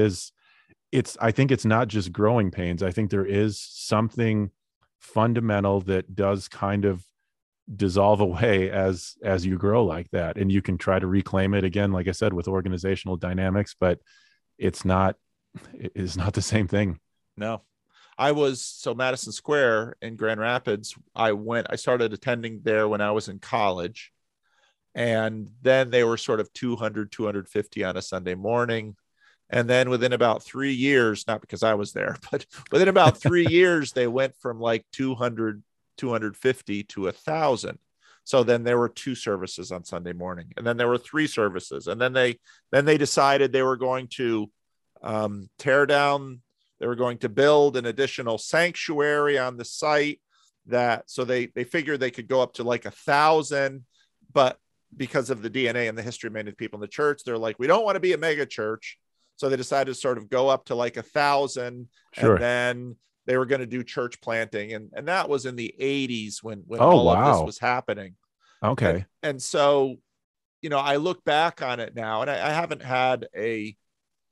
I think it's not just growing pains. I think there is something fundamental that does kind of dissolve away as you grow like that. And you can try to reclaim it again, like I said, with organizational dynamics, but it's not the same thing. No. Madison Square in Grand Rapids, I started attending there when I was in college. And then they were sort of 200, 250 on a Sunday morning. And then within about 3 years, not because I was there, but within about 3 years, they went from like 200, 250 to 1,000. So then there were 2 services on Sunday morning, and then there were 3 services. And then they decided they were going to tear down. They were going to build an additional sanctuary on the site so they figured they could go up to like 1,000, but because of the DNA and the history of many people in the church, they're like, we don't want to be a mega church. So they decided to sort of go up to like 1,000. Sure. And then they were going to do church planting. And that was in the 80s when all of this was happening. Okay. And so, I look back on it now, and I haven't had a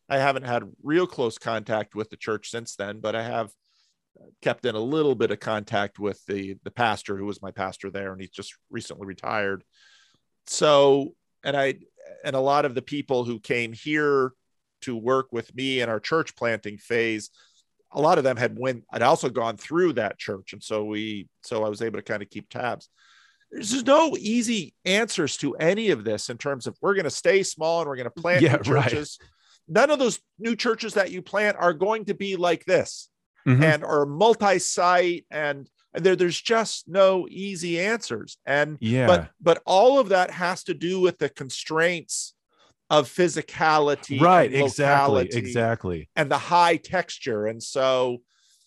I haven't had real close contact with the church since then, but I have kept in a little bit of contact with the pastor who was my pastor there, and he's just recently retired. So, and a lot of the people who came here to work with me in our church planting phase, a lot of them had also gone through that church. And so I was able to kind of keep tabs. There's no easy answers to any of this in terms of we're going to stay small and we're going to plant new churches. Right. None of those new churches that you plant are going to be like this and are multi-site, and there's just no easy answers. And but all of that has to do with the constraints of physicality, right? And locality, exactly, and the high texture. And so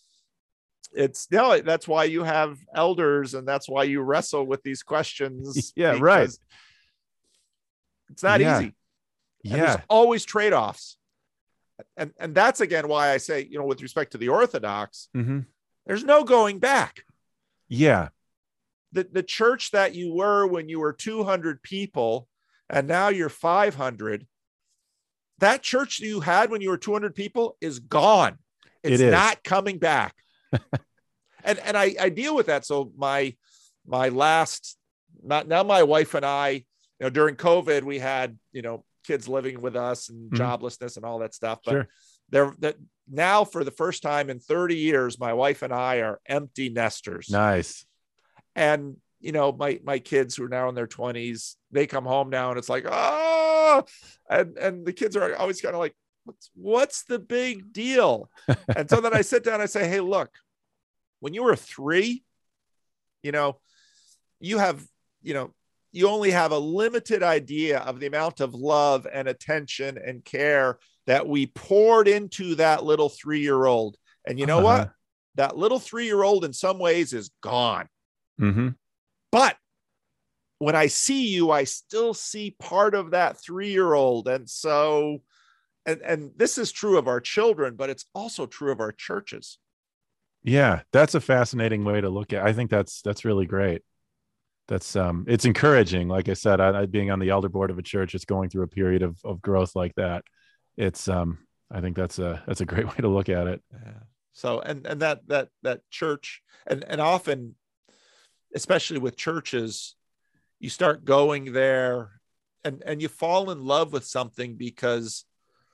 that's why you have elders, and that's why you wrestle with these questions. Yeah, right. It's not easy. And there's always trade-offs. And that's again why I say, with respect to the Orthodox, there's no going back. Yeah. The church that you were when you were 200 people and now you're 500, that church you had when you were 200 people is gone. It's not coming back. and I deal with that. So my wife and I, during COVID, we had, kids living with us and joblessness and all that stuff. But now for the first time in 30 years, my wife and I are empty nesters. Nice. And, my kids who are now in their 20s, they come home now and it's like, and the kids are always kind of like, what's the big deal? And so then I sit down and I say, hey, look, when you were 3, you only have a limited idea of the amount of love and attention and care that we poured into that little 3-year-old. And you know what? That little 3-year-old in some ways is gone. But when I see you, I still see part of that 3-year-old. And so, and this is true of our children, but it's also true of our churches. Yeah, that's a fascinating way to look at it. I think that's really great. That's it's encouraging. Like I said, I being on the elder board of a church, it's going through a period of growth like that. It's I think that's a great way to look at it. Yeah. So and that church and often, especially with churches, you start going there and you fall in love with something because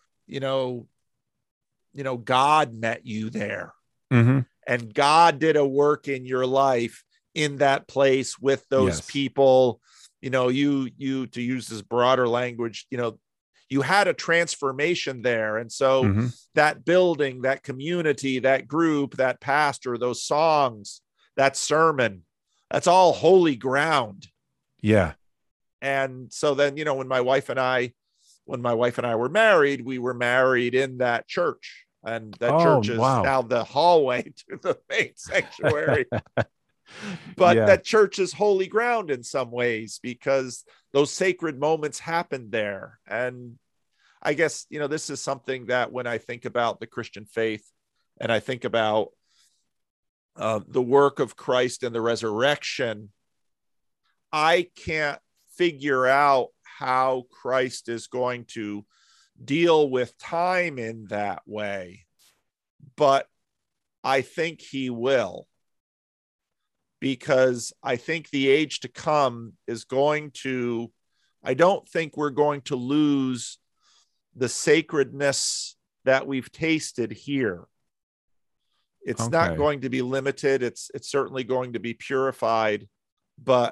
God met you there, and God did a work in your life in that place with those people. You to use this broader language, you had a transformation there. And so that building, that community, that group, that pastor, those songs, that sermon, that's all holy ground. Yeah. And so then, when my wife and I were married, we were married in that church, and that church is now the hallway to the main sanctuary. But that church is holy ground in some ways because those sacred moments happened there. And I guess, this is something that when I think about the Christian faith and I think about the work of Christ and the resurrection, I can't figure out how Christ is going to deal with time in that way. But I think he will. Because I think the age to come is I don't think we're going to lose the sacredness that we've tasted here. It's not going to be limited. It's certainly going to be purified, but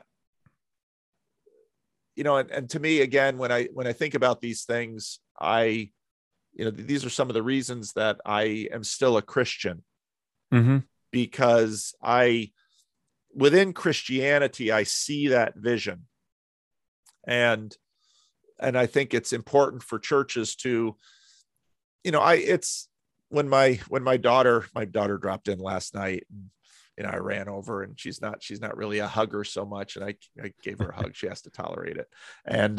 and to me, again, when I think about these things, these are some of the reasons that I am still a Christian, because within Christianity, I see that vision. And I think it's important for churches to, it's when my daughter dropped in last night, and I ran over, and she's not really a hugger so much. And I gave her a hug. She has to tolerate it. And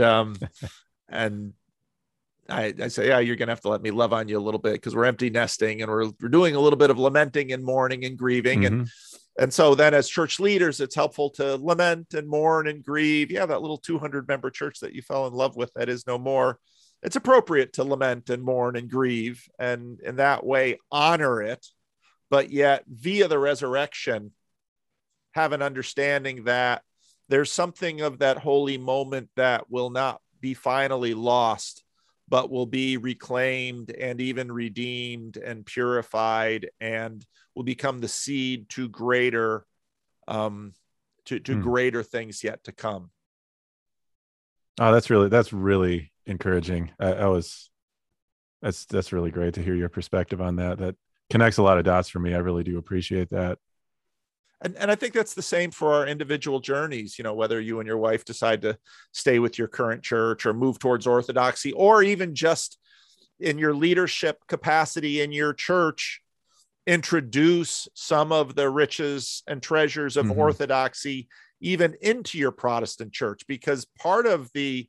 I say, yeah, you're going to have to let me love on you a little bit because we're empty nesting and we're doing a little bit of lamenting and mourning and grieving. And so then as church leaders, it's helpful to lament and mourn and grieve. Yeah, that little 200 member church that you fell in love with, that is no more. it's appropriate to lament and mourn and grieve, and in that way honor it, but yet via the resurrection have an understanding that there's something of that holy moment that will not be finally lost, but will be reclaimed and even redeemed and purified, and will become the seed to greater greater things yet to come. Oh, that's really encouraging. That's really great to hear your perspective on that. That connects a lot of dots for me. I really do appreciate that. And I think that's the same for our individual journeys, whether you and your wife decide to stay with your current church or move towards orthodoxy, or even just in your leadership capacity in your church, introduce some of the riches and treasures of orthodoxy even into your Protestant church, because part of the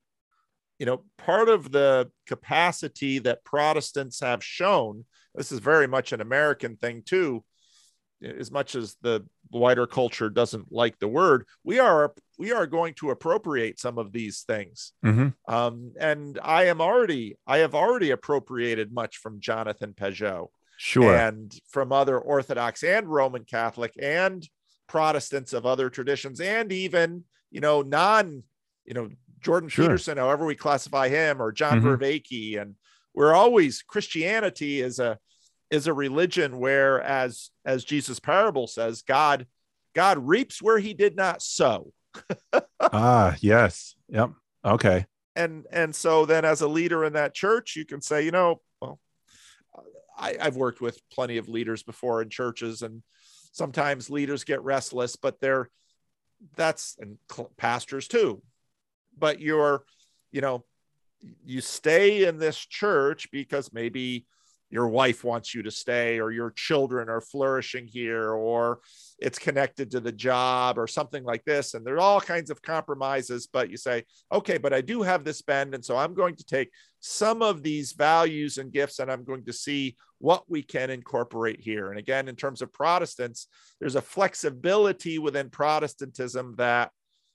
capacity that Protestants have shown, this is very much an American thing too, as much as the wider culture doesn't like the word, we are going to appropriate some of these things. And I have already appropriated much from Jonathan Pageau, sure, and from other Orthodox and Roman Catholic and Protestants of other traditions, and even, Jordan Peterson, however we classify him, or John Vervaeke. And we're always, Christianity is a religion where, as Jesus' parable says, God reaps where he did not sow. Yes. Yep. Okay. And so then as a leader in that church, you can say, I've worked with plenty of leaders before in churches, and sometimes leaders get restless, but and pastors too. But you stay in this church because maybe your wife wants you to stay, or your children are flourishing here, or it's connected to the job or something like this. And there are all kinds of compromises, but you say, okay, but I do have this bend. And so I'm going to take some of these values and gifts, and I'm going to see what we can incorporate here. And again, in terms of Protestants, there's a flexibility within Protestantism that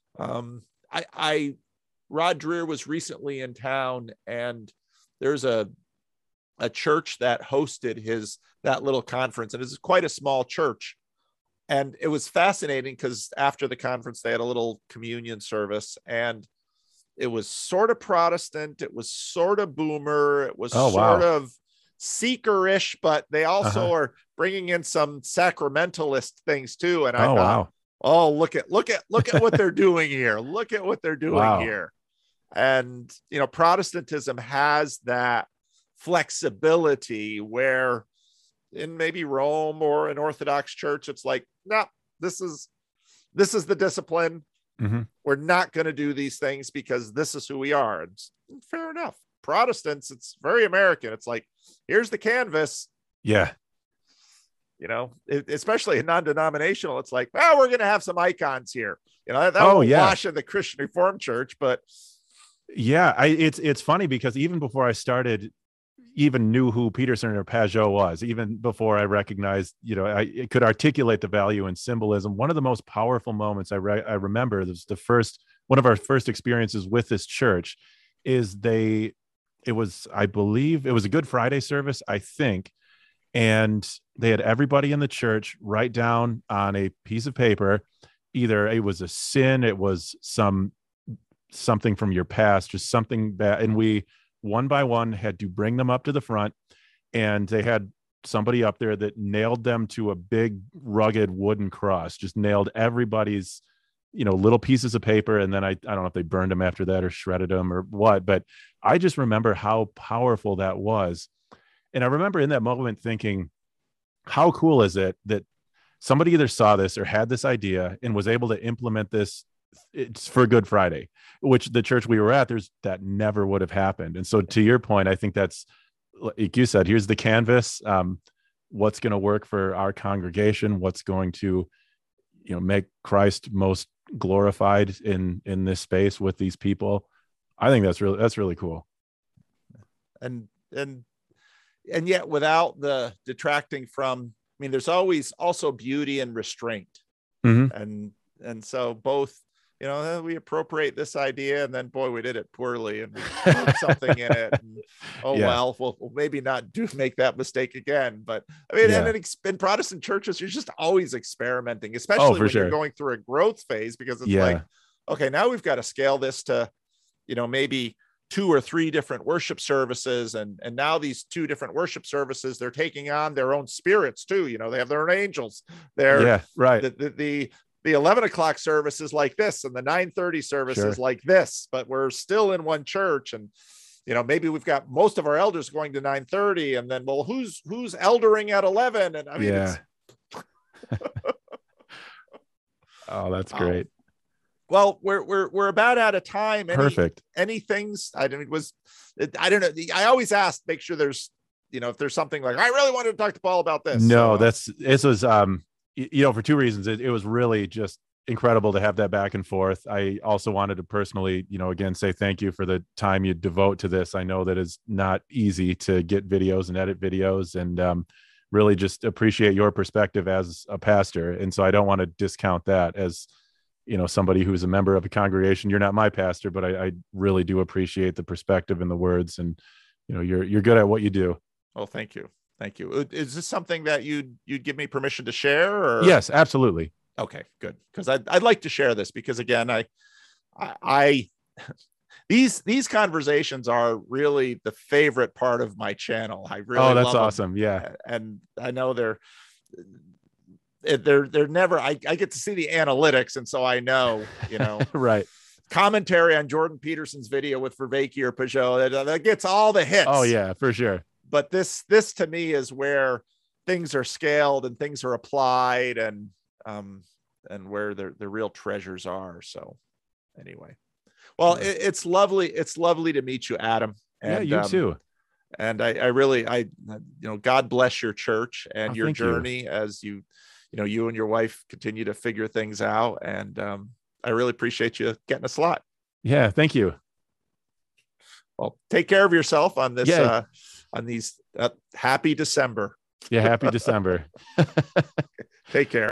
Rod Dreher was recently in town, and there's a church that hosted that little conference. And it's quite a small church. And it was fascinating because after the conference, they had a little communion service, and it was sort of Protestant. It was sort of boomer. It was sort of seeker-ish, but they also are bringing in some sacramentalist things too. And I thought, wow. Look at what they're doing here. Look at what they're doing here. And, Protestantism has that flexibility where in maybe Rome or an Orthodox church, it's like, no, this is the discipline. We're not going to do these things because this is who we are. And fair enough. Protestants, it's very American. It's like, here's the canvas. Yeah. Especially in non-denominational, it's like, well, we're going to have some icons here. That won't wash in the Christian Reformed Church, but yeah, it's funny because even before I even knew who Peterson or Pageau was, even before I recognized, I could articulate the value and symbolism. One of the most powerful moments I remember, one of our first experiences with this church is I believe it was a Good Friday service, I think. And they had everybody in the church write down on a piece of paper, either it was a sin, it was something from your past, just something bad. And we, one by one, had to bring them up to the front, and they had somebody up there that nailed them to a big rugged wooden cross, just nailed everybody's, little pieces of paper. And then I don't know if they burned them after that or shredded them or what, but I just remember how powerful that was. And I remember in that moment thinking, how cool is it that somebody either saw this or had this idea and was able to implement this. It's for Good Friday, which the church we were at, that never would have happened. And so to your point, I think that's, like you said, here's the canvas. What's going to work for our congregation? What's going to, make Christ most glorified in this space with these people? I think that's really cool. And yet without the detracting from, there's always also beauty and restraint. And so both, we appropriate this idea, and then boy, we did it poorly, and we wrote something in it. And, well, we'll maybe not make that mistake again. But I mean, and in Protestant churches, you're just always experimenting, especially when you're going through a growth phase, because it's like, okay, now we've got to scale this to, maybe 2 or 3 different worship services. And now these 2 different worship services, they're taking on their own spirits too. They have their own angels. The 11 o'clock service is like this, and the 9:30 service is like this, but we're still in one church. And, maybe we've got most of our elders going to 9:30, and then, well, who's eldering at 11? And I mean, oh, that's great. Well, we're about out of time. Perfect. Any things? I don't know. I always ask, make sure there's, if there's something like, I really wanted to talk to Paul about this. No, this was, for 2 reasons. It was really just incredible to have that back and forth. I also wanted to personally, again, say thank you for the time you devote to this. I know that it's not easy to get videos and edit videos, and really just appreciate your perspective as a pastor. And so I don't want to discount that as, somebody who's a member of a congregation. You're not my pastor, but I really do appreciate the perspective and the words, and, you're good at what you do. Oh, thank you. Thank you. Is this something that you'd give me permission to share? Or? Yes, absolutely. Okay, good. Because I'd like to share this, because again, I these conversations are really the favorite part of my channel. I really that's love them. Awesome. Yeah. And I know they're never, I get to see the analytics. And so I know, right. Commentary on Jordan Peterson's video with Vervaeke or Peugeot, that gets all the hits. Oh yeah, for sure. But this to me is where things are scaled and things are applied, and where the real treasures are. So anyway, well, it's lovely. It's lovely to meet you, Adam. And, you too. And I really, God bless your church and your journey as you and your wife continue to figure things out. And I really appreciate you getting a slot. Yeah. Thank you. Well, take care of yourself on this, on these happy December. Yeah. Happy December. Take care.